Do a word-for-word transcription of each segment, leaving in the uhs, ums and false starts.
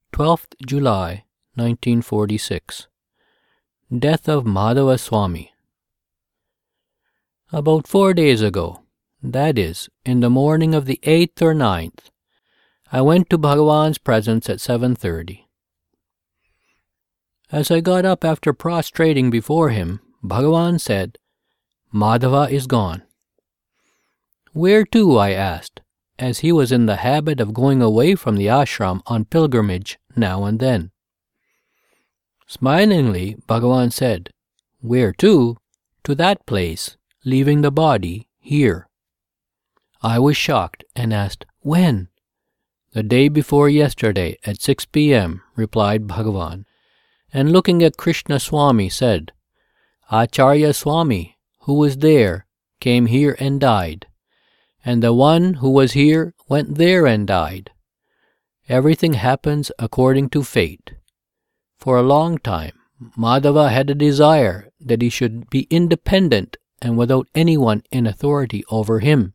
twelfth of July, nineteen forty-six. Death of Madhava Swami. About four days ago, that is, in the morning of the eighth or ninth, I went to Bhagavan's presence at seven thirty. As I got up after prostrating before him, Bhagavan said, "Madhava is gone." "Where to?" I asked, as he was in the habit of going away from the ashram on pilgrimage now and then. Smilingly, Bhagavan said, "Where to? To that place, leaving the body here." I was shocked and asked, "When?" "The day before yesterday at six p.m., replied Bhagavan, and looking at Krishna Swami said, "Acharya Swami, who was there, came here and died, and the one who was here went there and died. Everything happens according to fate. For a long time, Madhava had a desire that he should be independent and without anyone in authority over him.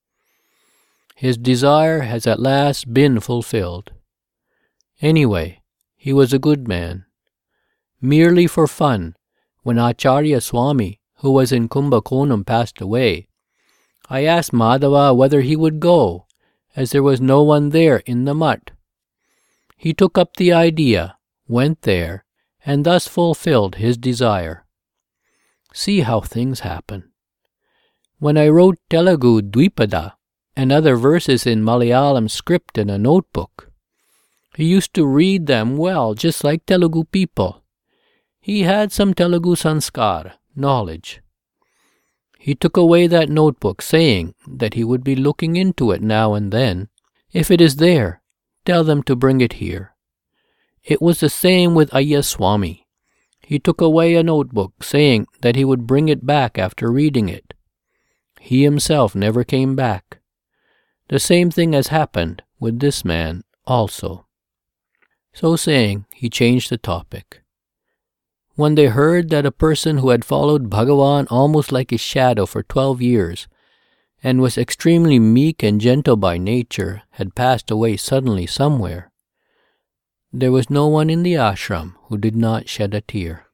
His desire has at last been fulfilled. Anyway, he was a good man. Merely for fun, when Acharya Swami, who was in Kumbakonam, passed away, I asked Madhava whether he would go, as there was no one there in the mutt. He took up the idea, went there, and thus fulfilled his desire. See how things happen. When I wrote Telugu Dvipada and other verses in Malayalam script in a notebook, he used to read them well, just like Telugu people. He had some Telugu sanskar, knowledge. He took away that notebook, saying that he would be looking into it now and then. If it is there, tell them to bring it here. It was the same with Ayya Swami. He took away a notebook, saying that he would bring it back after reading it. He himself never came back. The same thing has happened with this man also." So saying, he changed the topic. When they heard that a person who had followed Bhagavan almost like his shadow for twelve years, and was extremely meek and gentle by nature, had passed away suddenly somewhere, there was no one in the ashram who did not shed a tear.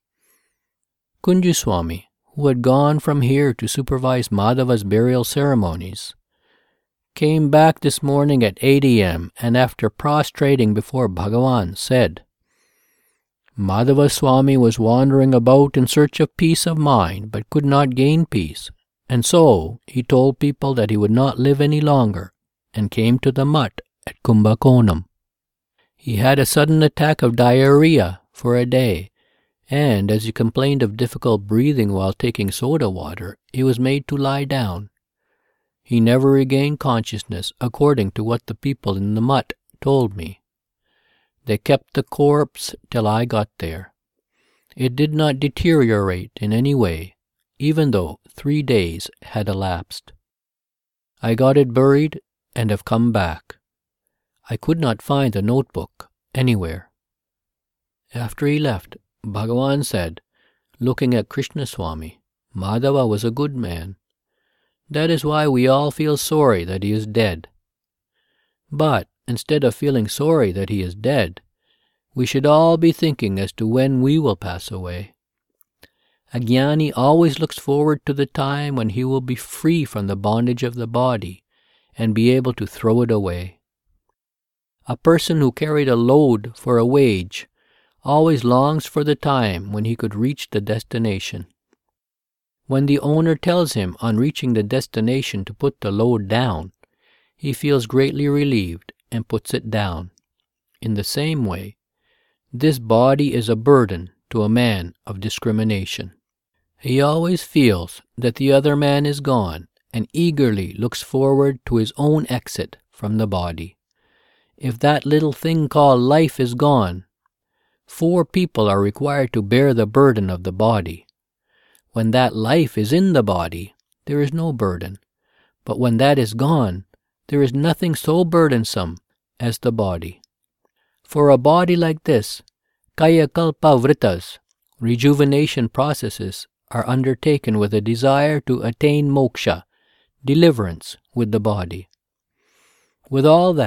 Kunju Swami, who had gone from here to supervise Madhava's burial ceremonies, came back this morning at eight a.m. and after prostrating before Bhagavan said, "Madhava Swami was wandering about in search of peace of mind but could not gain peace, and so he told people that he would not live any longer and came to the mutt at Kumbakonam. He had a sudden attack of diarrhea for a day, and as he complained of difficult breathing while taking soda water, he was made to lie down. He never regained consciousness, according to what the people in the mutt told me. They kept the corpse till I got there. It did not deteriorate in any way, even though three days had elapsed. I got it buried and have come back. I could not find the notebook anywhere." After he left, Bhagavan said, looking at Krishna Swami, "Madhava was a good man. That is why we all feel sorry that he is dead. But instead of feeling sorry that he is dead, we should all be thinking as to when we will pass away. A jnani always looks forward to the time when he will be free from the bondage of the body and be able to throw it away. A person who carried a load for a wage always longs for the time when he could reach the destination. When the owner tells him on reaching the destination to put the load down, he feels greatly relieved and puts it down. In the same way, this body is a burden to a man of discrimination. He always feels that the other man is gone and eagerly looks forward to his own exit from the body. If that little thing called life is gone, four people are required to bear the burden of the body. When that life is in the body, there is no burden. But when that is gone, there is nothing so burdensome as the body. For a body like this, kaya kalpa vritas, rejuvenation processes, are undertaken with a desire to attain moksha, deliverance with the body. With all that,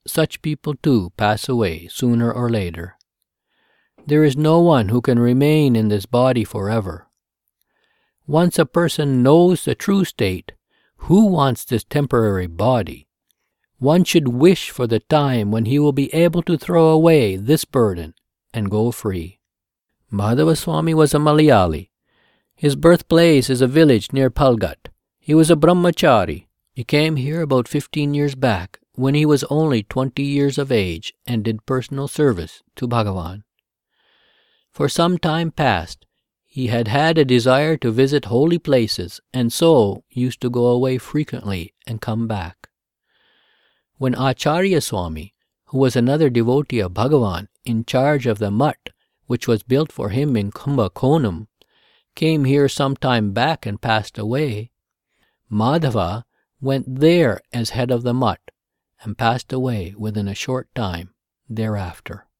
such people too pass away sooner or later. There is no one who can remain in this body forever. Once a person knows the true state, who wants this temporary body? One should wish for the time when he will be able to throw away this burden and go free. Madhava Swami was a Malayali. His birthplace is a village near Palghat. He was a brahmachari. He came here about fifteen years back when he was only twenty years of age and did personal service to Bhagavan. For some time past, he had had a desire to visit holy places and so used to go away frequently and come back. When Acharya Swami, who was another devotee of Bhagavan in charge of the mutt which was built for him in Kumbakonam, came here some time back and passed away, Madhava went there as head of the mutt and passed away within a short time thereafter.